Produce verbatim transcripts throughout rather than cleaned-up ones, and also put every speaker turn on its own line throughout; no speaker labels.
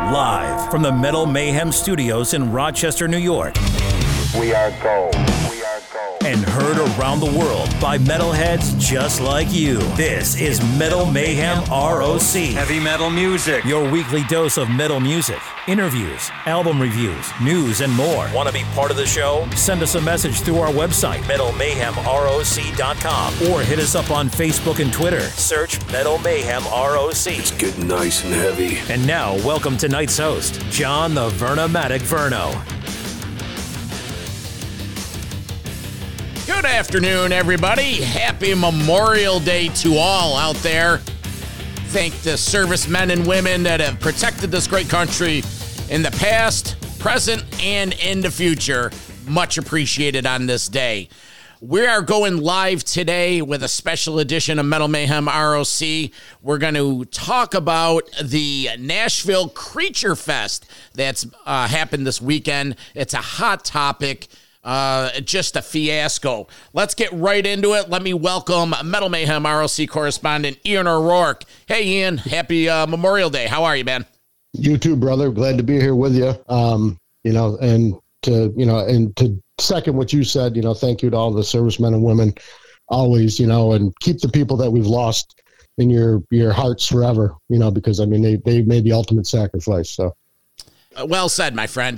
Live from the Metal Mayhem Studios in Rochester, New York.
We are gold. We are gold.
And heard around the world by metalheads just like you. This is Metal Mayhem R O C.
Heavy metal music.
Your weekly dose of metal music, interviews, album reviews, news, and more. Want to be part of the show? Send us a message through our website, metal mayhem R O C dot com, or hit us up on Facebook and Twitter. Search Metal Mayhem R O C.
It's getting nice and heavy.
And now, welcome tonight's host, John the Vernomatic Verno.
Good afternoon, everybody. Happy Memorial Day to all out there. Thank the servicemen and women that have protected this great country in the past, present, and in the future. Much appreciated on this day. We are going live today with a special edition of Metal Mayhem R O C. We're going to talk about the Nashville Creature Fest that's uh, happened this weekend. It's a hot topic. Uh, just a fiasco. Let's get right into it. Let me welcome Metal Mayhem R O C correspondent Ian O'Rourke. Hey, Ian. Happy uh, Memorial Day. How are you, man?
You too, brother. Glad to be here with you. Um, you know, and to you know, and to second what you said. You know, thank you to all the servicemen and women. Always, you know, and keep the people that we've lost in your your hearts forever. You know, because I mean, they they made the ultimate sacrifice. So,
uh, well said, my friend.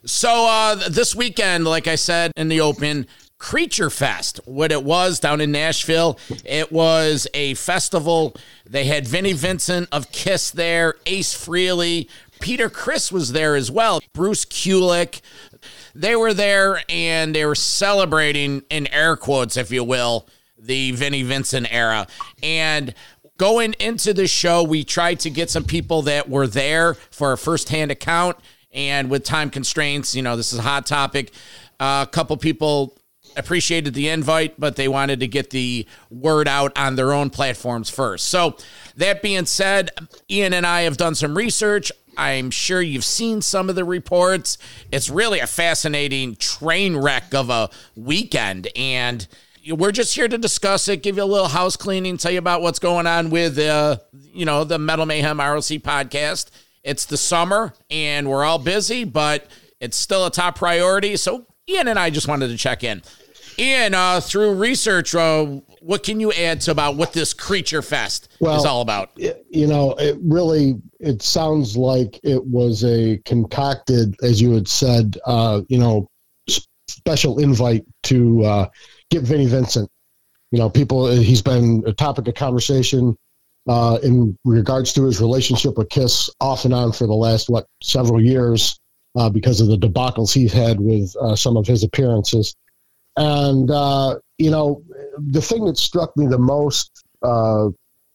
So uh, this weekend, like I said in the open, Creature Fest, what it was down in Nashville, it was a festival. They had Vinnie Vincent of Kiss there, Ace Frehley, Peter Criss was there as well, Bruce Kulick. They were there and they were celebrating, in air quotes, if you will, the Vinnie Vincent era. And going into the show, we tried to get some people that were there for a firsthand account. And with time constraints, you know, this is a hot topic. Uh, a couple people appreciated the invite, but they wanted to get the word out on their own platforms first. So that being said, Ian and I have done some research. I'm sure you've seen some of the reports. It's really a fascinating train wreck of a weekend. And we're just here to discuss it, give you a little house cleaning, tell you about what's going on with, uh, you know, the Metal Mayhem R O C podcast. It's the summer, and we're all busy, but it's still a top priority. So Ian and I just wanted to check in. Ian, uh, through research, uh, what can you add to about what this Creature Fest well, is all about?
You know, it really, it sounds like it was a concocted, as you had said, uh, you know, special invite to uh, get Vinnie Vincent. You know, people, he's been a topic of conversation Uh, in regards to his relationship with Kiss off and on for the last, what, several years uh, because of the debacles he's had with uh, some of his appearances. And, uh, you know, the thing that struck me the most, uh,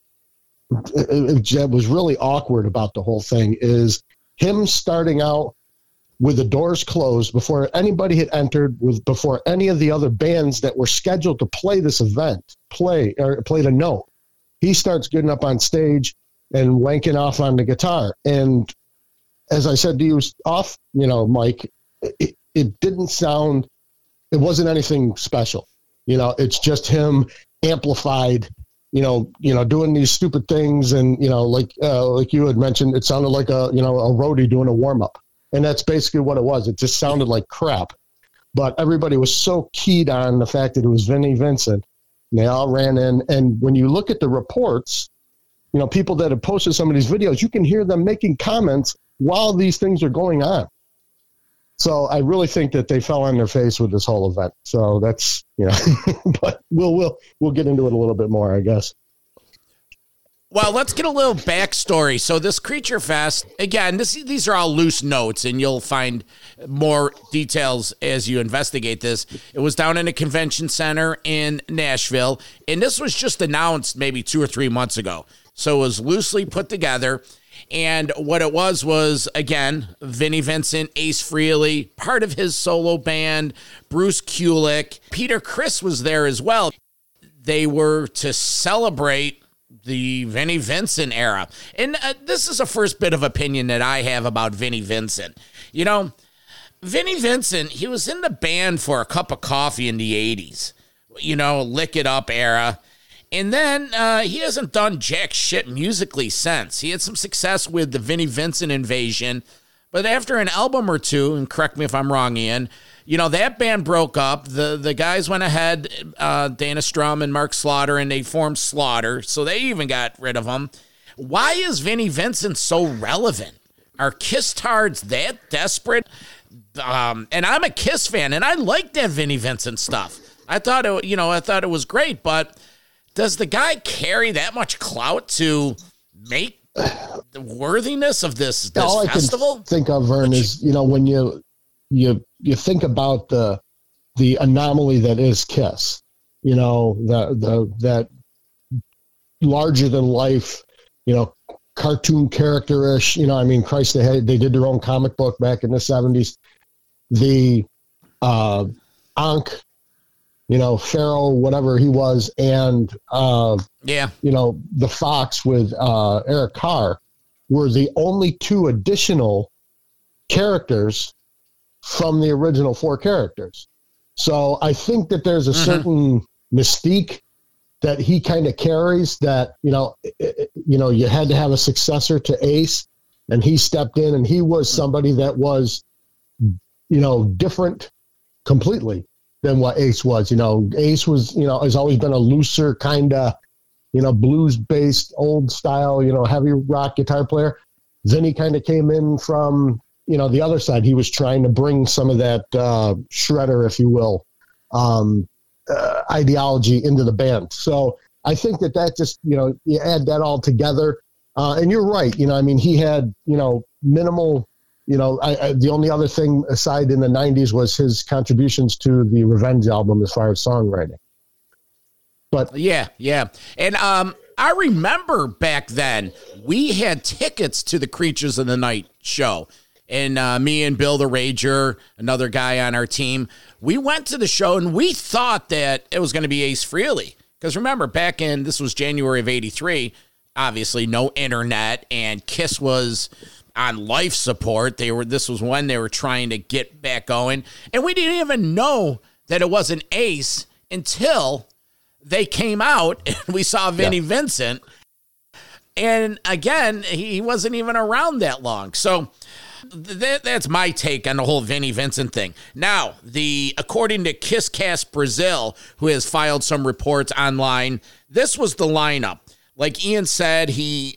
it, it was really awkward about the whole thing, is him starting out with the doors closed before anybody had entered, with before any of the other bands that were scheduled to play this event play or played a note. He starts getting up on stage and wanking off on the guitar. And as I said to you off, you know, Mike, it, it didn't sound, it wasn't anything special. You know, it's just him amplified, you know, you know, doing these stupid things. And, you know, like, uh, like you had mentioned, it sounded like a, you know, a roadie doing a warm up. And that's basically what it was. It just sounded like crap, but everybody was so keyed on the fact that it was Vinnie Vincent. They all ran in, and when you look at the reports, you know, people that have posted some of these videos, you can hear them making comments while these things are going on. So I really think that they fell on their face with this whole event. So that's, you know, but we'll we'll we'll get into it a little bit more, I guess.
Well, let's get a little backstory. So this Creature Fest, again, this, these are all loose notes, and you'll find more details as you investigate this. It was down in a convention center in Nashville, and this was just announced maybe two or three months ago. So it was loosely put together, and what it was was, again, Vinnie Vincent, Ace Frehley, part of his solo band, Bruce Kulick, Peter Criss was there as well. They were to celebrate the Vinnie Vincent era. And uh, this is the first bit of opinion that I have about Vinnie Vincent. You know, Vinnie Vincent, he was in the band for a cup of coffee in the eighties, you know, Lick It Up era. And then uh, he hasn't done jack shit musically since. He had some success with the Vinnie Vincent Invasion, but after an album or two, and correct me if I'm wrong, Ian, you know, that band broke up. The the guys went ahead, uh, Dana Strum and Mark Slaughter, and they formed Slaughter, so they even got rid of him. Why is Vinnie Vincent so relevant? Are Kiss tards that desperate? Um, and I'm a Kiss fan, and I like that Vinnie Vincent stuff. I thought it, you know, I thought it was great, but does the guy carry that much clout to make the worthiness of this, this
All
festival?
I can think of, Vern, is, you know, when you you you think about the the anomaly that is Kiss, you know, the the that larger than life, you know, cartoon character-ish, you know, I mean, Christ, they had, they did their own comic book back in the seventies. The uh, Ankh, you know, Pharaoh, whatever he was, and, uh,
yeah,
you know, the Fox with uh, Eric Carr were the only two additional characters from the original four characters. So I think that there's a mm-hmm. certain mystique that he kind of carries that, you know, it, you know, you had to have a successor to Ace, and he stepped in, and he was somebody that was, you know, different completely than what Ace was. You know, Ace was, you know, has always been a looser kind of, you know, blues based old style, you know, heavy rock guitar player. Then he kind of came in from, you know, the other side. He was trying to bring some of that uh, shredder, if you will, um, uh, ideology into the band. So I think that that just, you know, you add that all together. Uh, and you're right. You know, I mean, he had, you know, minimal, you know, I, I, the only other thing aside in the nineties was his contributions to the Revenge album as far as songwriting. But
yeah, yeah. And um, I remember back then we had tickets to the Creatures of the Night show. And uh, me and Bill the Rager, another guy on our team, we went to the show and we thought that it was going to be Ace Frehley. Because remember, back in, this was January of eighty-three, obviously no internet, and Kiss was on life support. They were. This was when they were trying to get back going. And we didn't even know that it wasn't Ace until they came out and we saw Vinnie yeah. Vincent. And again, he wasn't even around that long. So that, that's my take on the whole Vinnie Vincent thing. Now, the according to KissCast Brazil, who has filed some reports online, this was the lineup. Like Ian said, he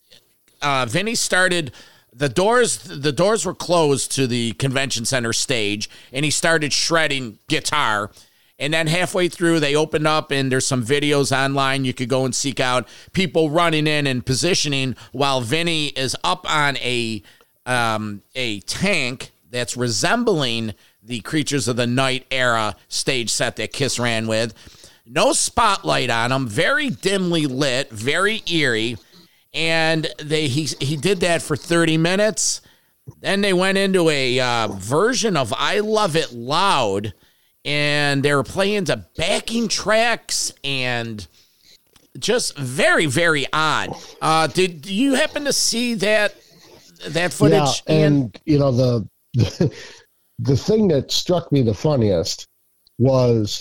uh, Vinnie started the doors. The doors were closed to the convention center stage, and he started shredding guitar. And then halfway through, they opened up, and there's some videos online you could go and seek out. People running in and positioning while Vinnie is up on a um, a tank that's resembling the Creatures of the Night era stage set that Kiss ran with. No spotlight on him, very dimly lit, very eerie. And they he he did that for thirty minutes. Then they went into a uh, version of I Love It Loud, and they were playing to backing tracks and just very, very odd. Uh, did you happen to see that that footage?
Yeah, and you know the, the the thing that struck me the funniest was,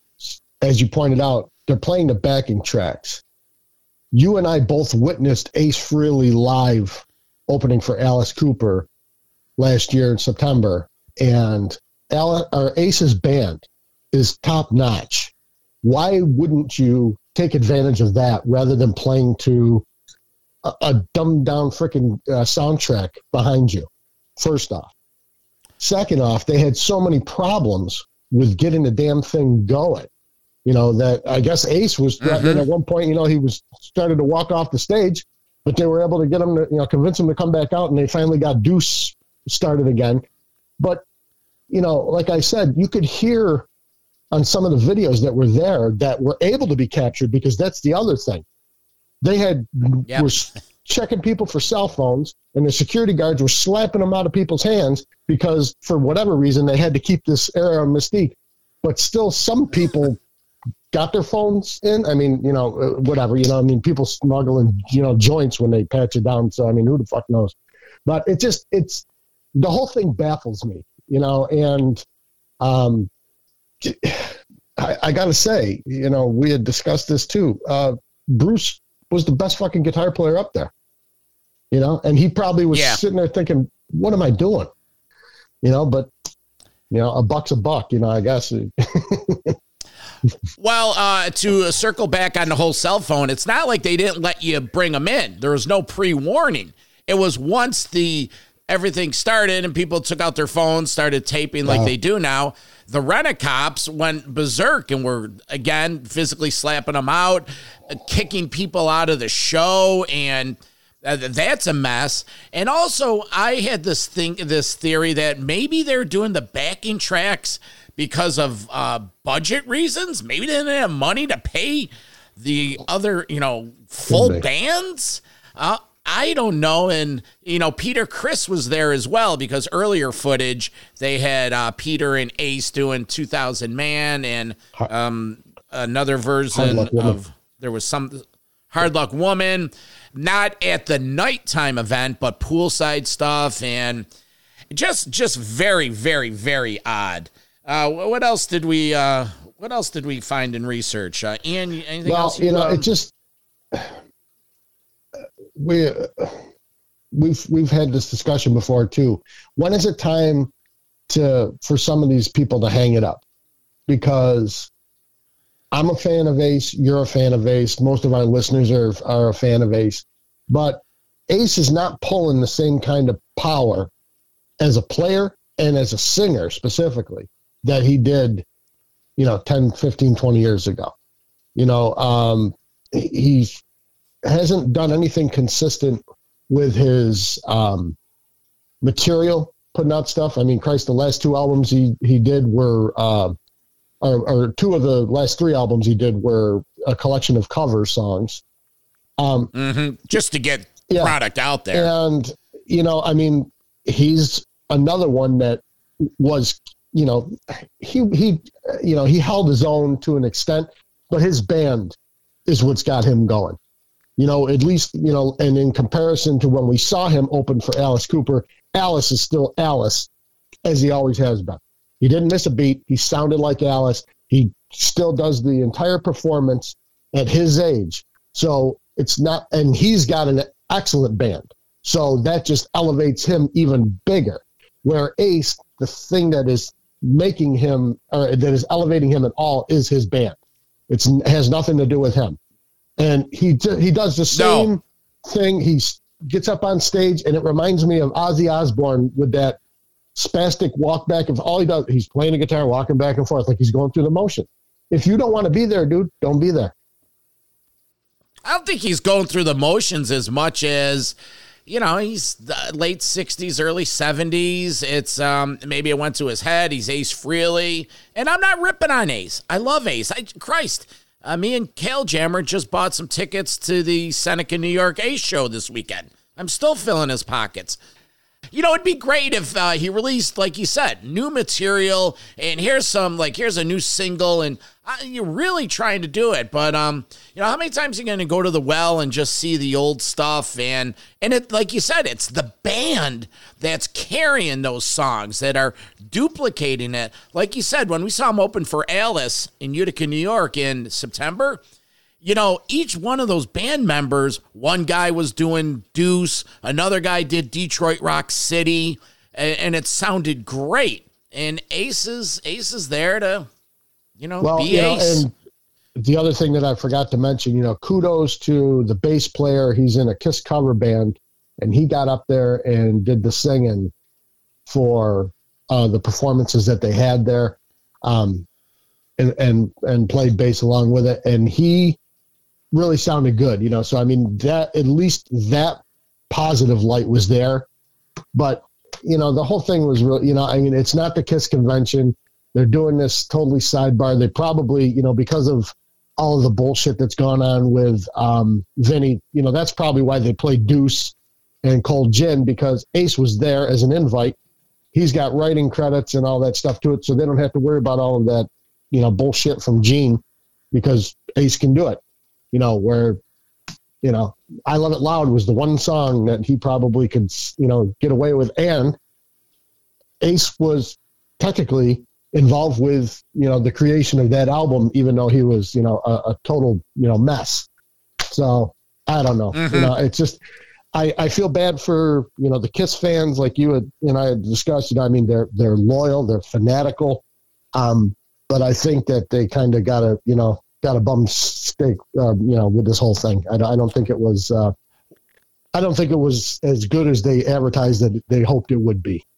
as you pointed out, they're playing the backing tracks. You and I both witnessed Ace Frehley live opening for Alice Cooper last year in September, and Alice, or Ace's band is top notch. Why wouldn't you take advantage of that rather than playing to a, a dumbed down freaking uh, soundtrack behind you? First off. Second off, they had so many problems with getting the damn thing going. You know, that I guess Ace was threatening mm-hmm. at one point, you know, he was started to walk off the stage, but they were able to get him to, you know, convince him to come back out, and they finally got Deuce started again. But, you know, like I said, you could hear on some of the videos that were there that were able to be captured, because that's the other thing. They had yep. were checking people for cell phones, and the security guards were slapping them out of people's hands because for whatever reason they had to keep this air of mystique. But still, some people got their phones in. I mean, you know, whatever, you know, I mean, people smuggling, you know, joints when they pat you down. So, I mean, who the fuck knows? But it just, it's, the whole thing baffles me, you know, and um, I, I got to say, you know, we had discussed this too. Uh, Bruce was the best fucking guitar player up there, you know, and he probably was
yeah.
sitting there thinking, what am I doing? You know, but, you know, a buck's a buck, you know, I guess.
Well, uh, to circle back on the whole cell phone, it's not like they didn't let you bring them in. There was no pre-warning. It was once the everything started and people took out their phones, started taping like
wow.
they do now, the Rent-A-Cops went berserk and were, again, physically slapping them out, kicking people out of the show, and uh, that's a mess. And also, I had this thing, this theory that maybe they're doing the backing tracks because of uh, budget reasons. Maybe they didn't have money to pay the other, you know, full bands. Uh, I don't know. And, you know, Peter Criss was there as well, because earlier footage, they had uh, Peter and Ace doing two thousand Man and um, another version of, there was some Hard Luck Woman, not at the nighttime event, but poolside stuff, and just, just very, very, very odd. Uh, what else did we, uh, what else did we find in research? Uh, Ian, anything
well,
else?
You, you know,
um,
it just, we, uh, we've, we've had this discussion before too. When is it time to, for some of these people to hang it up? Because I'm a fan of Ace. You're a fan of Ace. Most of our listeners are, are a fan of Ace, but Ace is not pulling the same kind of power as a player and as a singer specifically that he did, you know, ten, fifteen, twenty years ago. You know, um, he hasn't done anything consistent with his um, material, putting out stuff. I mean, Christ, the last two albums he, he did were, uh, or, or two of the last three albums he did were a collection of cover songs. Um,
mm-hmm. Just to get
yeah.
product out there.
And, you know, I mean, he's another one that was, you know, he, he, you know, he held his own to an extent, but his band is what's got him going, you know, at least, you know, and in comparison to when we saw him open for Alice Cooper, Alice is still Alice, as he always has been. He didn't miss a beat. He sounded like Alice. He still does the entire performance at his age. So it's not, and he's got an excellent band. So that just elevates him even bigger. Where Ace, the thing that is making him, or that is elevating him at all, is his band. It's, it has nothing to do with him. And he he does the same
no.
thing. He gets up on stage, and it reminds me of Ozzy Osbourne with that spastic walk back. Of all he does, he's playing a guitar, walking back and forth like he's going through the motion. If you don't want to be there, dude, don't be there.
I don't think he's going through the motions as much as, you know, he's the late sixties, early seventies. It's um, maybe it went to his head. He's Ace Frehley. And I'm not ripping on Ace. I love Ace. I, Christ, uh, me and Kale Jammer just bought some tickets to the Seneca, New York Ace show this weekend. I'm still filling his pockets. You know, it'd be great if uh, he released, like you said, new material, and here's some, like, here's a new single, and uh, you're really trying to do it. But, um, you know, how many times are you going to go to the well and just see the old stuff? And, and it, like you said, it's the band that's carrying those songs, that are duplicating it. Like you said, when we saw him open for Alice in Utica, New York in September, you know, each one of those band members, one guy was doing Deuce, another guy did Detroit Rock City, and, and it sounded great. And Ace is, Ace is there to, you know,
well,
be
you know,
Ace.
And the other thing that I forgot to mention, you know, kudos to the bass player. He's in a Kiss cover band, and he got up there and did the singing for uh, the performances that they had there, um, and, and, and played bass along with it. And he really sounded good, you know. So I mean, that at least that positive light was there. But you know, the whole thing was real. You know, I mean, it's not the Kiss convention. They're doing this totally sidebar. They probably, you know, because of all of the bullshit that's gone on with um, Vinny, you know, that's probably why they played Deuce and Cold Gin, because Ace was there as an invite. He's got writing credits and all that stuff to it, so they don't have to worry about all of that, you know, bullshit from Gene, because Ace can do it. You know, where, you know, I Love It Loud was the one song that he probably could, you know, get away with. And Ace was technically involved with, you know, the creation of that album, even though he was, you know, a, a total, you know, mess. So I don't know. Mm-hmm. You know, it's just, I, I feel bad for, you know, the Kiss fans, like you had, and I had discussed, you know, I mean, they're, they're loyal, they're fanatical. Um, but I think that they kind of got a, you know, got a bum steak, uh, you know, with this whole thing. I, I don't think it was, uh, I don't think it was as good as they advertised that they hoped it would be.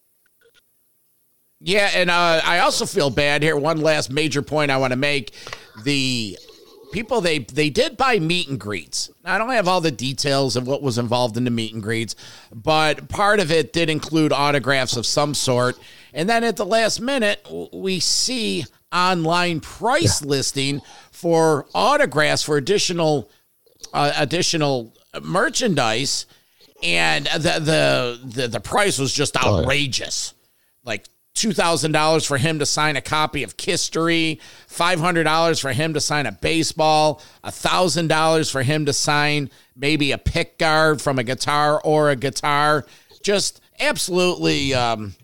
Yeah, and uh, I also feel bad here. One last major point I want to make. The people, they they did buy meet and greets. Now, I don't have all the details of what was involved in the meet and greets, but part of it did include autographs of some sort. And then at the last minute, we see online price yeah. listing for autographs for additional uh, additional merchandise, and the the the, the price was just outrageous. Oh, yeah. Like two thousand dollars for him to sign a copy of Kisstory, five hundred dollars for him to sign a baseball, one thousand dollars for him to sign maybe a pick guard from a guitar or a guitar. Just absolutely um,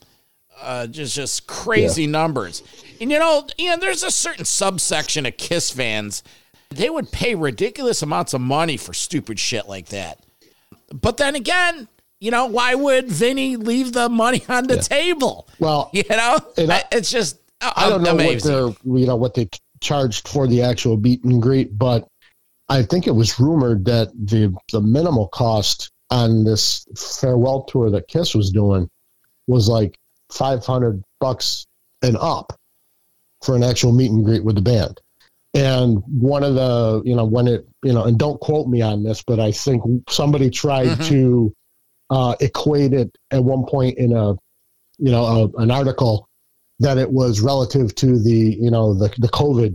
uh, just, just crazy yeah. numbers. And, you know, Ian, there's a certain subsection of Kiss fans. They would pay ridiculous amounts of money for stupid shit like that. But then again, you know, why would Vinny leave the money on the yeah. table? Well, you know, I, it's just uh,
I don't know
amazing.
what they're, you know, what they charged for the actual meet and greet, but I think it was rumored that the the minimal cost on this farewell tour that Kiss was doing was like five hundred bucks and up for an actual meet and greet with the band. And one of the, you know, when it, you know, and don't quote me on this, but I think somebody tried mm-hmm. to uh, equate it at one point in a, you know, a, an article that it was relative to the, you know, the, the COVID,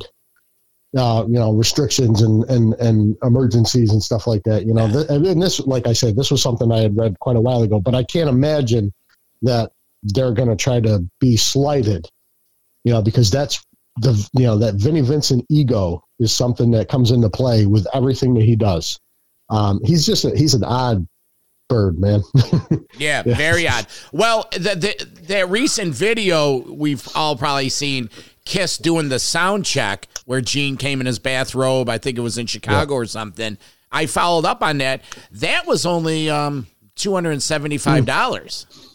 uh, you know, restrictions and, and, and emergencies and stuff like that, you know, th- and this, like I said, this was something I had read quite a while ago, but I can't imagine that they're going to try to be slighted, you know, because that's the, you know, that Vinnie Vincent ego is something that comes into play with everything that he does. Um, he's just, a, he's an odd bird, man.
yeah, yeah, very odd. Well, the, the, the recent video we've all probably seen Kiss doing the sound check where Gene came in his bathrobe. I think it was in Chicago yeah. or something. I followed up on that. That was only um, two hundred seventy-five dollars. Mm.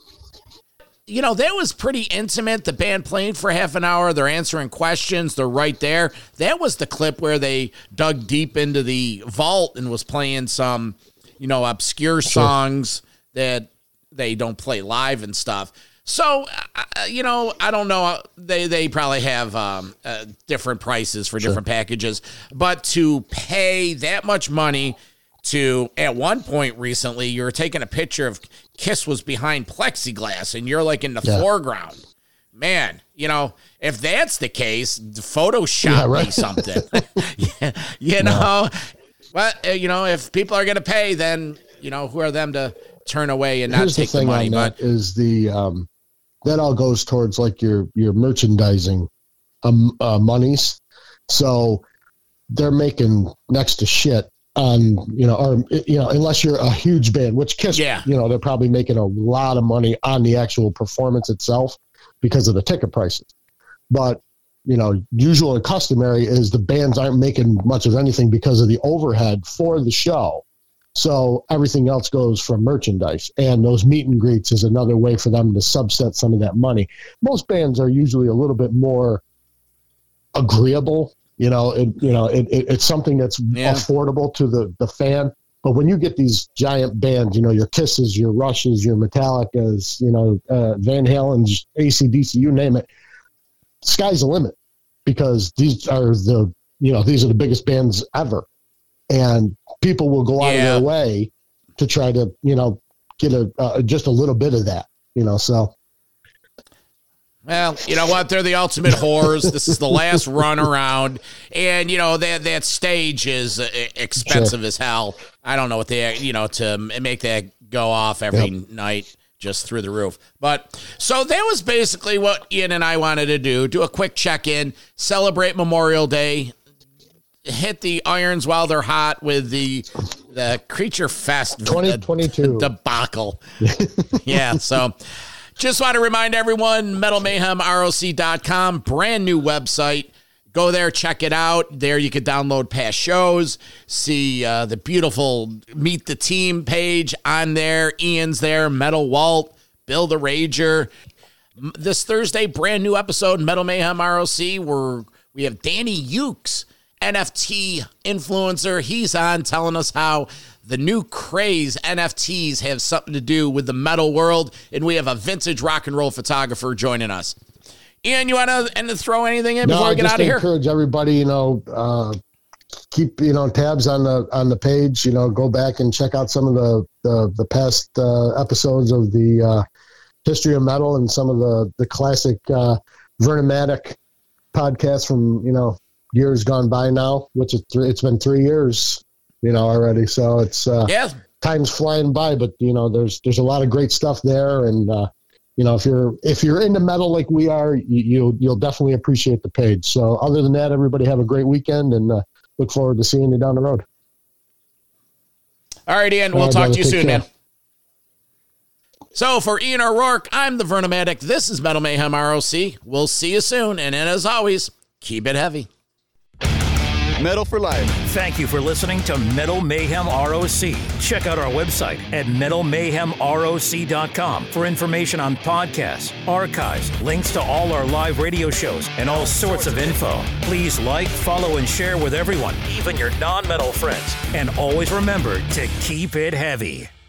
You know, that was pretty intimate. The band playing for half an hour. They're answering questions. They're right there. That was the clip where they dug deep into the vault and was playing some, you know, obscure songs that they don't play live and stuff. So, uh, you know, I don't know. They they probably have um, uh, different prices for different sure. packages. But to pay that much money to, at one point recently, you were taking a picture of Kiss was behind plexiglass and you're like in the yeah. foreground. Man, you know, if that's the case, Photoshop yeah, right. me something. yeah, you know, no. But, uh, you know, if people are going to pay, then, you know, who are them to turn away and not
Here's
take
the, thing
the money?
On
but
that is the, um, that all goes towards like your, your merchandising um, uh, monies. So they're making next to shit on, you know, or, you know, unless you're a huge band, which Kiss, yeah. you know, they're probably making a lot of money on the actual performance itself because of the ticket prices. But, you know, usual and customary is the bands aren't making much of anything because of the overhead for the show. So everything else goes from merchandise, and those meet and greets is another way for them to subset some of that money. Most bands are usually a little bit more agreeable. You know, it, you know, it, it, it's something that's yeah. affordable to the, the fan. But when you get these giant bands, you know, your Kisses, your Rushes, your Metallicas, you know, uh, Van Halen's, A C D C, you name it, sky's the limit, because these are the, you know, these are the biggest bands ever. And people will go out yeah. of their way to try to, you know, get a uh, just a little bit of that, you know, so.
Well, you know what? They're the ultimate whores. This is the last run around. And, you know, that that stage is expensive sure. as hell. I don't know what they, you know, to make that go off every yep. night just through the roof. But so that was basically what Ian and I wanted to do. Do a quick check-in, celebrate Memorial Day, hit the irons while they're hot with the the Creature Fest
twenty twenty-two
debacle. yeah, so Just want to remind everyone, metal mayhem R O C dot com, brand new website. Go there, check it out. There you can download past shows, see uh, the beautiful Meet the Team page on there. Ian's there, Metal Walt, Bill the Rager. This Thursday, brand new episode, Metal Mayhem R O C, where we have Danny Ukes, N F T influencer. He's on telling us how the new craze N F Ts have something to do with the metal world, and we have a vintage rock and roll photographer joining us. Ian, you want to and to throw anything in before
no,
we get out of here?
Encourage everybody, you know, uh, keep you know tabs on the on the page. You know, go back and check out some of the the, the past uh, episodes of the uh, History of Metal and some of the the classic uh, Vernomatic podcasts from you know years gone by now. Which is th- it's been three years, you know, already. So it's uh,
yeah,
time's flying by. But you know, there's there's a lot of great stuff there, and uh, you know, if you're if you're into metal like we are, you, you'll you'll definitely appreciate the page. So other than that, everybody have a great weekend, and uh, look forward to seeing you down the road.
All right, Ian. We'll
All right,
talk
brother,
to you
take
soon,
care.
man. So for Ian O'Rourke, I'm the Vernomatic. This is Metal Mayhem R O C. We'll see you soon, and then as always, keep it heavy.
Metal for life.
Thank you for listening to Metal Mayhem R O C. Check out our website at metal mayhem R O C dot com for information on podcasts, archives, links to all our live radio shows, and all sorts of info. Please like, follow, and share with everyone, even your non-metal friends. And always remember to keep it heavy.